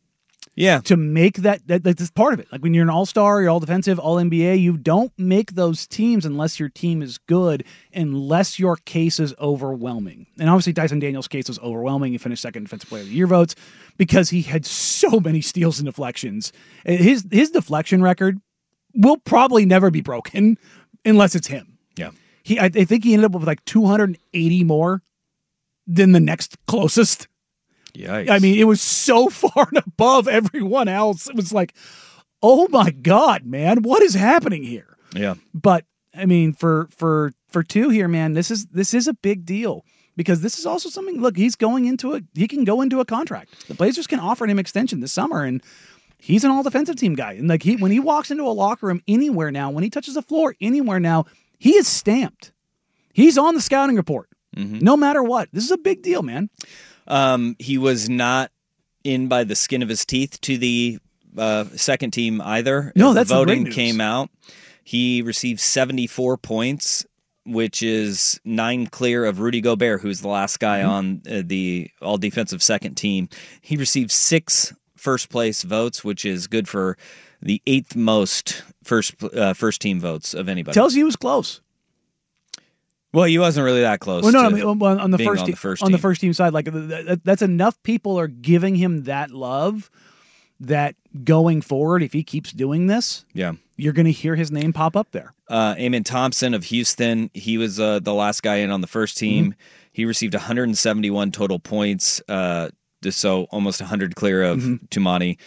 Yeah. To make that's part of it. Like when you're an all-star, you're all-defensive, all-NBA, you don't make those teams unless your team is good, unless your case is overwhelming. And obviously Dyson Daniels' case was overwhelming. He finished second Defensive Player of the Year votes because he had so many steals and deflections. His deflection record will probably never be broken unless it's him. Yeah. I think he ended up with like 280 more than the next closest. Yikes. I mean, it was so far and above everyone else. It was like, oh my God, man, what is happening here? Yeah. But I mean, for two here, man, this is a big deal because this is also something. Look, he can go into a contract. The Blazers can offer him extension this summer, and he's an all-defensive team guy. And like when he walks into a locker room anywhere now, when he touches the floor anywhere now, he is stamped. He's on the scouting report, no matter what. This is a big deal, man. He was not in by the skin of his teeth to the second team either. No, As that's the voting great news. came out. He received 74 points, which is 9 clear of Rudy Gobert, who's the last guy on the all-defensive second team. He received 6 first-place votes, which is good for the 8th most first-team votes of anybody. Tells you he was close. Well, he wasn't really that close. Well, no, to I mean, on the being first on team, the first on the team. first team side, like that's enough. People are giving him that love that going forward, if he keeps doing this, Yeah. you're going to hear his name pop up there. Amen Thompson of Houston, he was the last guy in on the first team. He received 171 total points, so almost 100 clear of Tumani.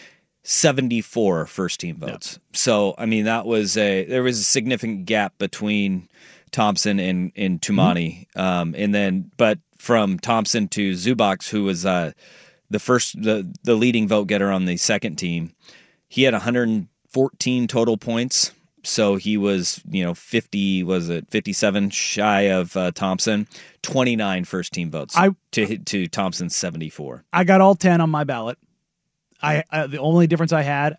74 first-team votes. Yep. So, I mean, there was a significant gap between Thompson and Tumani. But from Thompson to Zubac, who was the leading vote getter on the second team, he had 114 total points. So he was, 57 shy of Thompson, 29 first-team votes to Thompson's 74. I got all 10 on my ballot. The only difference I had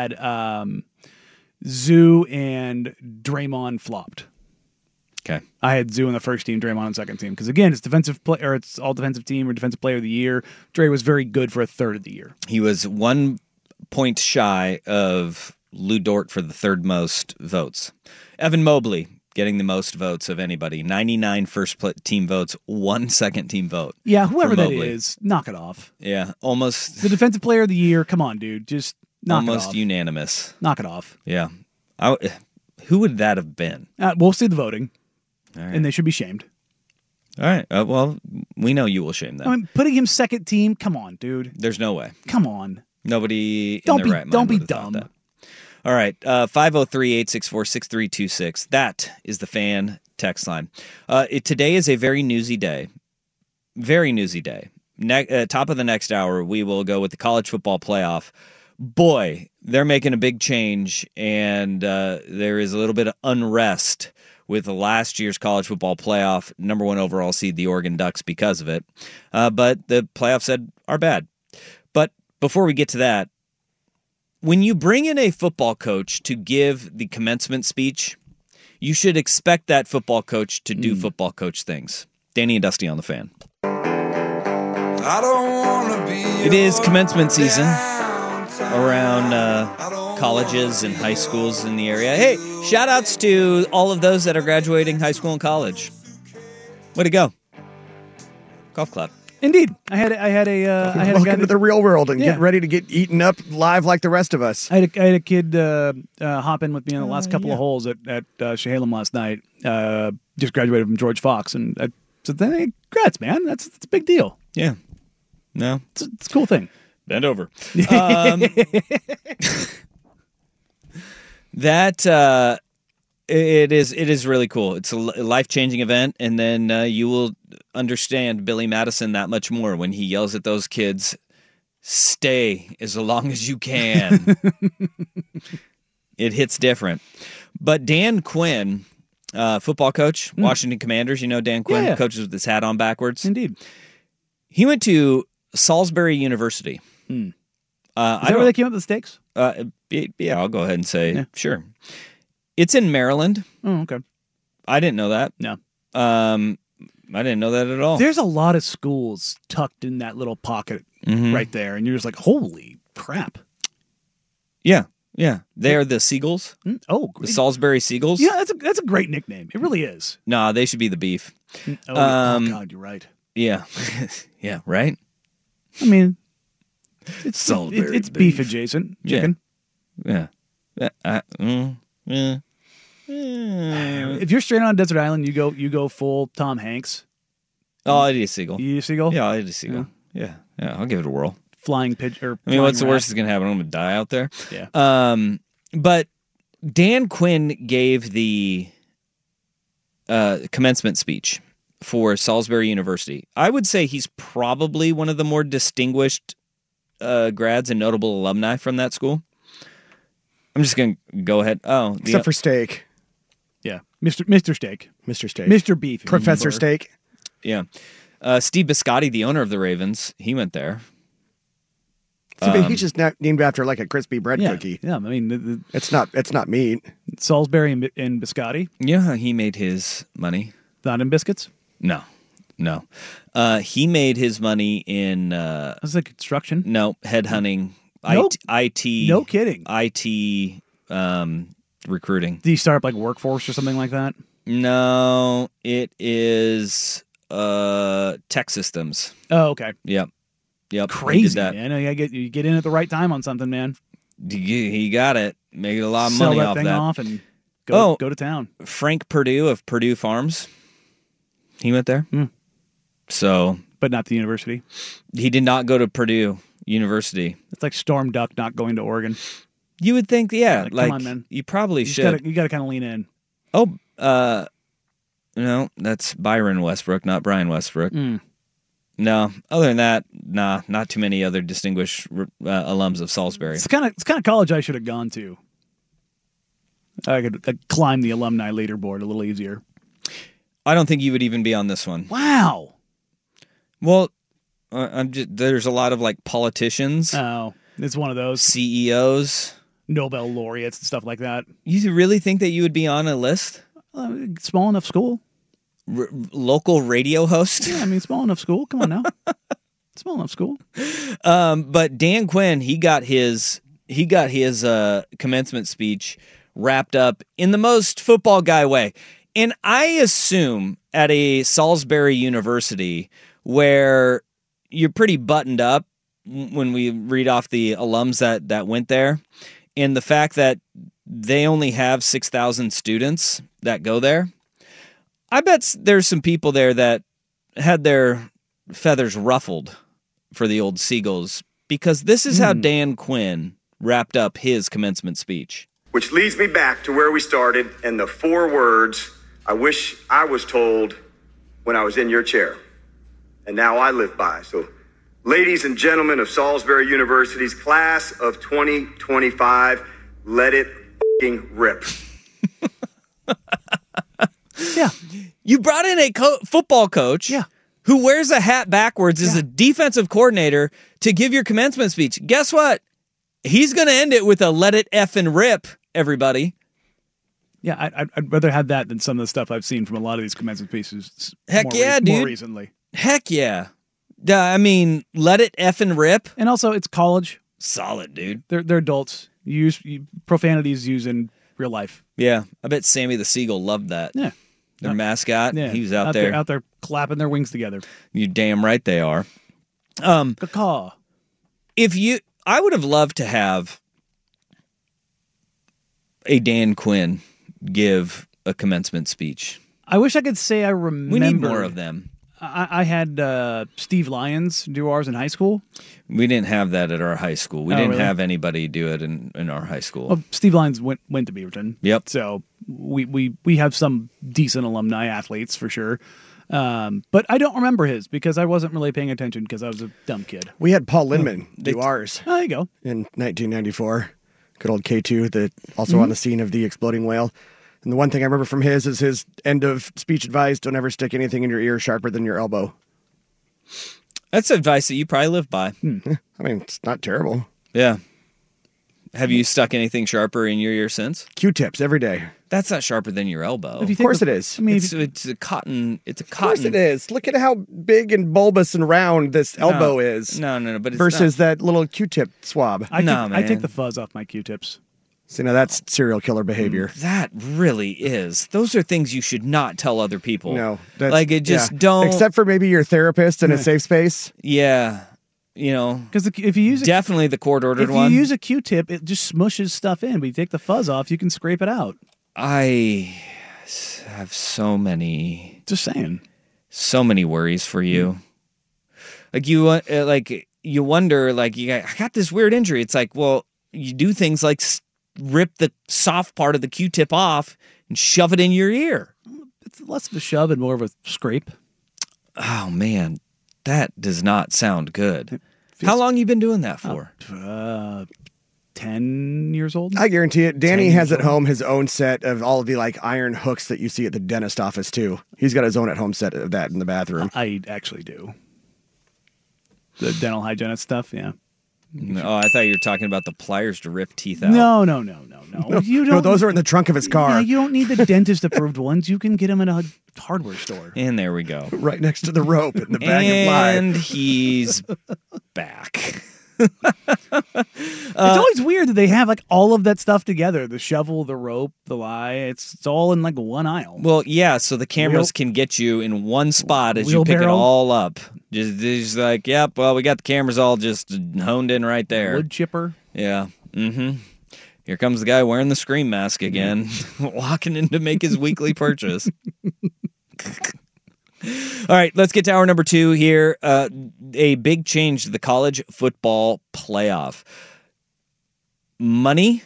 Zoo and Draymond flopped. Okay. I had Zoo in the first team, Draymond on the second team. Because again, it's it's all defensive team or defensive player of the year. Dre was very good for a third of the year. He was 1 point shy of Lou Dort for the third most votes. Evan Mobley getting the most votes of anybody. 99 first team votes, 1 second team vote. Yeah, whoever that Mobley. is, knock it off. Yeah, almost. The defensive player of the year, come on, dude. Just knock it off. Almost unanimous. Knock it off. Yeah. Who would that have been? We'll see the voting. All right. And they should be shamed. All right. Well, we know you will shame them. I mean, putting him second team, come on, dude. There's no way. Come on. Nobody Don't in be their right mind don't be would have thought dumb. that. All right, 503-864-6326. That is the fan text line. Today is a very newsy day. Very newsy day. Top of the next hour, we will go with the college football playoff. Boy, they're making a big change, and there is a little bit of unrest with the last year's college football playoff, number 1 overall seed, the Oregon Ducks, because of it. But the playoffs are bad. But before we get to that, when you bring in a football coach to give the commencement speech, you should expect that football coach to do football coach things. Danny and Dusty on the Fan. It is commencement season around colleges and high schools in the area. Hey, shout outs to all of those that are graduating high school and college. Way to go. Golf clap. Indeed. I had a Welcome to the real world and Yeah. get ready to get eaten up live like the rest of us. I had a kid hop in with me on the last couple of holes at Chehalem last night. Just graduated from George Fox, and I said, "Hey, congrats, man! That's a big deal. Yeah. No. It's a cool thing." Bend over. It is really cool. It's a life-changing event, and then you will understand Billy Madison that much more when he yells at those kids, "Stay as long as you can." It hits different. But Dan Quinn, football coach, Washington Commanders, Dan Quinn, Yeah. coaches with his hat on backwards. Indeed. He went to Salisbury University. Is that where they came up with the stakes? Yeah, I'll go ahead and say sure. It's in Maryland. Oh, okay. I didn't know that. No. I didn't know that at all. There's a lot of schools tucked in that little pocket right there, and you're just like, holy crap. Yeah. They are the Seagulls. Oh, the Salisbury Seagulls. Yeah, that's a great nickname. It really is. Nah, they should be the Beef. Oh God, you're right. Yeah. Yeah, right? I mean, it's Salisbury it's beef adjacent. Chicken. Yeah. If you're straight on a desert island, you go full Tom Hanks. Oh, I'd eat a seagull. You eat a seagull? Yeah, I'd eat a seagull. Yeah, I'll give it a whirl. Flying pigeon. I mean, what's the worst that's going to happen? I'm going to die out there. Yeah. But Dan Quinn gave the commencement speech for Salisbury University. I would say he's probably one of the more distinguished grads and notable alumni from that school. I'm just going to go ahead. Oh, except for Steak. Yeah, Mr. Steak. Mr. Steak. Mr. Beef. Professor Steak. Yeah. Steve Biscotti, the owner of the Ravens, he went there. He's just named after like a crispy bread cookie. Yeah, I mean, it's not meat. Salisbury and Biscotti. Yeah, he made his money. Not in biscuits? No. He made his money in... That's like construction? No, headhunting. IT. No kidding. IT recruiting. Did he start up like Workforce or something like that? No, it is tech systems. Oh, okay. Yep. Crazy, man. You get in at the right time on something, man. He got it. Made a lot of Sell money that off thing that. off and go to town. Frank Purdue of Purdue Farms. He went there. So, but not the university. He did not go to Purdue University. It's like Storm Duck not going to Oregon. You would think, yeah. Like, come on, man. You probably should. You got to kind of lean in. Oh, no, that's Byron Westbrook, not Brian Westbrook. No, other than that, not too many other distinguished alums of Salisbury. It's kind of college I should have gone to. I could climb the alumni leaderboard a little easier. I don't think you would even be on this one. Wow. Well, there's a lot of like politicians. Oh, it's one of those CEOs, Nobel laureates, and stuff like that. You really think that you would be on a list? Small enough school. Local radio host? Yeah, I mean, small enough school. Come on now. Small enough school. But Dan Quinn, he got his commencement speech wrapped up in the most football guy way. And I assume at a Salisbury University where you're pretty buttoned up when we read off the alums that went there, and the fact that they only have 6,000 students that go there, I bet there's some people there that had their feathers ruffled for the old Seagulls, because this is how Dan Quinn wrapped up his commencement speech. Which leads me back to where we started and the 4 words I wish I was told when I was in your chair. And now I live by. So, ladies and gentlemen of Salisbury University's class of 2025, let it f***ing rip. Yeah. You brought in a football coach who wears a hat backwards as a defensive coordinator to give your commencement speech. Guess what? He's going to end it with a let it effing rip, everybody. Yeah, I'd rather have that than some of the stuff I've seen from a lot of these commencement speeches. Dude. More recently. Heck yeah. I mean, let it effing rip. And also, it's college. Solid, dude. They're adults. Profanity is used in real life. Yeah, I bet Sammy the Seagull loved that. Yeah. Their mascot. Yeah. He was out there. Out there clapping their wings together. You're damn right they are. Caw. I would have loved to have a Dan Quinn give a commencement speech. I wish I could say I remember. We need more of them. I had Steve Lyons do ours in high school. We didn't have that at our high school. We didn't have anybody do it in our high school. Well, Steve Lyons went to Beaverton. Yep. So we have some decent alumni athletes for sure. But I don't remember his because I wasn't really paying attention because I was a dumb kid. We had Paul Lindman do ours. Oh, there you go. In 1994. Good old K2, also on the scene of the exploding whale. And the one thing I remember from his is his end of speech advice: don't ever stick anything in your ear sharper than your elbow. That's advice that you probably live by. I mean, it's not terrible. Yeah. Have you stuck anything sharper in your ear since? Q-tips every day. That's not sharper than your elbow. Of course it is. I mean, it's a cotton. It's a Of course cotton. it is. Look at how big and bulbous and round this elbow is. No. But it's versus that little Q-tip swab. I take the fuzz off my Q-tips. See, now that's serial killer behavior. That really is. Those are things you should not tell other people. No. Don't. Except for maybe your therapist in a safe space. Yeah. Because if you use definitely the court-ordered one. If you use a Q-tip, it just smushes stuff in. But you take the fuzz off, you can scrape it out. I have so many. Just saying. So many worries for you. You wonder, I got this weird injury. It's like, well, you do things like rip the soft part of the Q-tip off and shove it in your ear. It's less of a shove and more of a scrape. Oh man, that does not sound good. How long you been doing that for? 10 years old. I guarantee it. Danny has at home his own set of all of the iron hooks that you see at the dentist office too. He's got his own at home set of that in the bathroom. I actually do. The dental hygienist stuff, yeah. Oh, I thought you were talking about the pliers to rip teeth out. No. You don't. No, those are in the trunk of his car. Yeah, you don't need the dentist-approved ones. You can get them at a hardware store. And there we go. Right next to the rope in the bag of lye. And he's back. It's always weird that they have all of that stuff together. The shovel, the rope, the lye. It's all in one aisle. Well, yeah, so the cameras can get you in one spot as you pick it all up. Just yep, well, we got the cameras all just honed in right there. Wood chipper. Yeah. Mm-hmm. Here comes the guy wearing the Scream mask again, walking in to make his weekly purchase. All right, let's get to hour number 2 here. A big change to the college football playoff. Money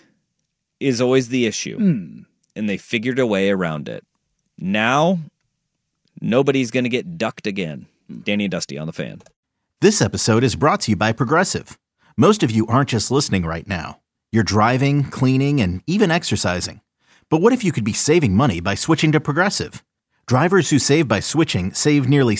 is always the issue, and they figured a way around it. Now, nobody's going to get ducked again. Danny and Dusty on the Fan. This episode is brought to you by Progressive. Most of you aren't just listening right now. You're driving, cleaning, and even exercising. But what if you could be saving money by switching to Progressive? Drivers who save by switching save nearly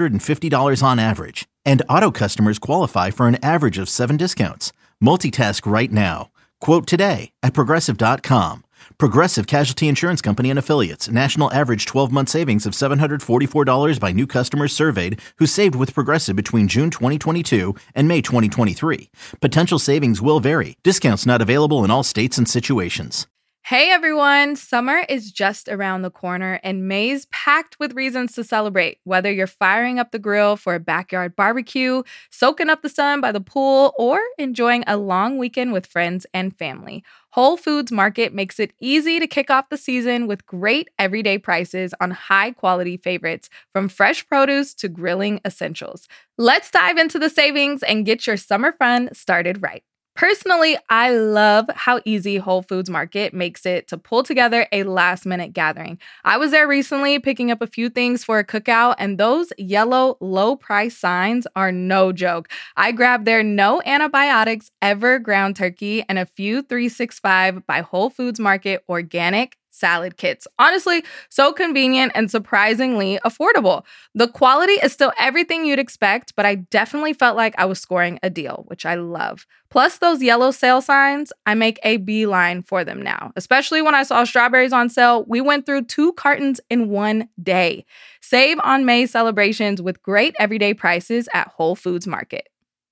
$750 on average, and auto customers qualify for an average of 7 discounts. Multitask right now. Quote today at Progressive.com. Progressive Casualty Insurance Company and Affiliates. National average 12-month savings of $744 by new customers surveyed who saved with Progressive between June 2022 and May 2023. Potential savings will vary. Discounts not available in all states and situations. Hey everyone, summer is just around the corner and May's packed with reasons to celebrate. Whether you're firing up the grill for a backyard barbecue, soaking up the sun by the pool, or enjoying a long weekend with friends and family, Whole Foods Market makes it easy to kick off the season with great everyday prices on high-quality favorites, from fresh produce to grilling essentials. Let's dive into the savings and get your summer fun started right. Personally, I love how easy Whole Foods Market makes it to pull together a last-minute gathering. I was there recently picking up a few things for a cookout, and those yellow low-price signs are no joke. I grabbed their no antibiotics ever ground turkey and a few 365 by Whole Foods Market organic salad kits. Honestly, so convenient and surprisingly affordable. The quality is still everything you'd expect, but I definitely felt like I was scoring a deal, which I love. Plus those yellow sale signs, I make a beeline for them now. Especially when I saw strawberries on sale, we went through 2 cartons in one day. Save on May celebrations with great everyday prices at Whole Foods Market.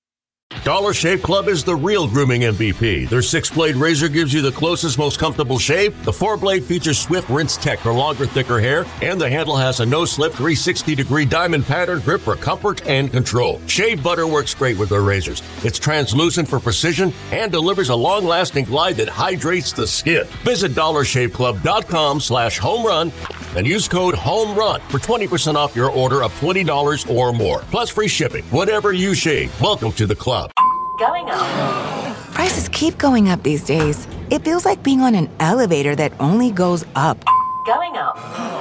Dollar Shave Club is the real grooming MVP. Their 6-blade razor gives you the closest, most comfortable shave. The 4-blade features Swift Rinse Tech for longer, thicker hair. And the handle has a no-slip 360-degree diamond pattern grip for comfort and control. Shave butter works great with their razors. It's translucent for precision and delivers a long-lasting glide that hydrates the skin. Visit DollarShaveClub.com/homerun and use code HOMERUN for 20% off your order of $20 or more. Plus free shipping. Whatever you shave, welcome to the club. Going up. Prices keep going up these days. It feels like being on an elevator that only goes up. Going up.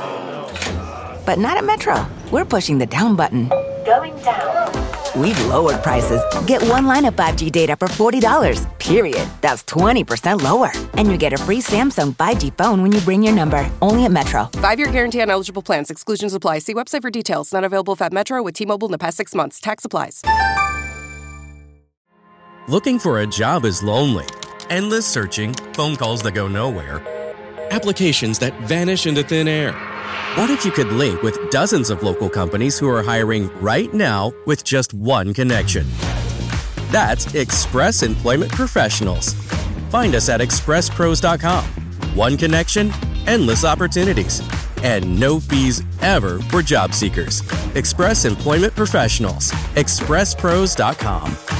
But not at Metro. We're pushing the down button. Going down. We've lowered prices. Get one line of 5G data for $40, period. That's 20% lower. And you get a free Samsung 5G phone when you bring your number. Only at Metro. 5-year guarantee on eligible plans. Exclusions apply. See website for details. Not available at Metro with T-Mobile in the past 6 months. Tax applies. Looking for a job is lonely. endless searching, phone calls that go nowhere, applications that vanish into thin air. What if you could link with dozens of local companies who are hiring right now with just one connection? That's Express Employment Professionals. Find us at expresspros.com. One connection, endless opportunities, and no fees ever for job seekers. Express Employment Professionals. expresspros.com.